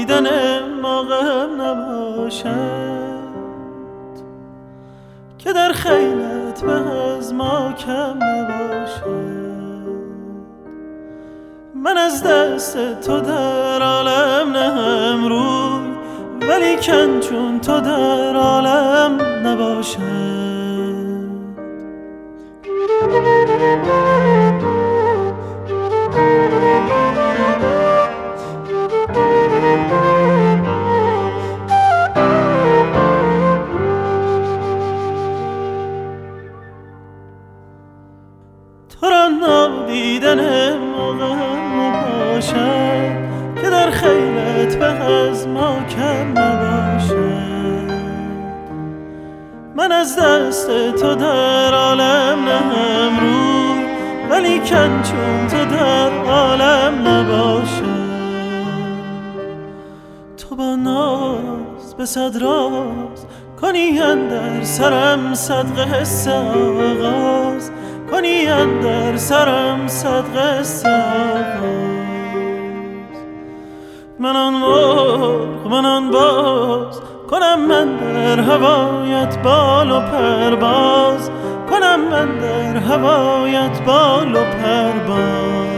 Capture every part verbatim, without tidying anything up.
دیدن ما غم نباشد، که در خیلت به از ما کم نباشد. من از دست تو در عالم نهم روی، ولی کن چون تو در عالم نباشد. تو را نادیدن موقع نباشد، که در خیلت به از ما کم نباشد. من از دست تو در عالم نهم روی، ولی کن چون تو در عالم نباشد. تو با ناز به صد راز کنی اندر سرم صد قصه آغاز، کنی اندر سرم صد قصه آغاز. من آن مرغ من آن باز کنم من در هوایت بال و پرواز، کنم من در هوایت بال و پرواز.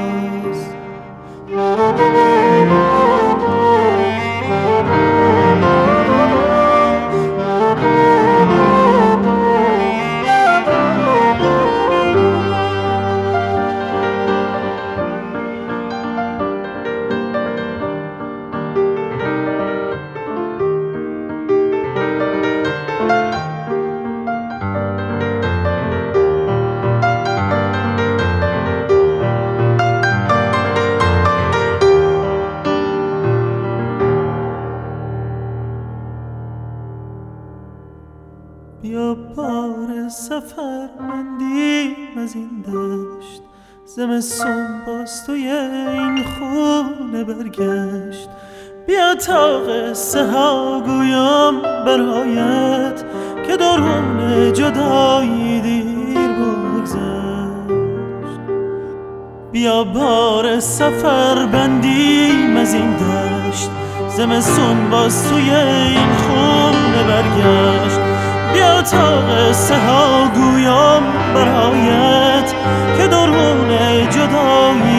بیا بار سفر مندیم از این دشت، زمستون باز توی این خونه برگشت. بیا تا قصه ها گویم برایت، که درون جدایی دیر بگذشت. بیا بار سفر بندیم از این دشت، زمستون باز توی این خونه برگشت. بیا تا قصه ها گویم برایت، که درون جدایی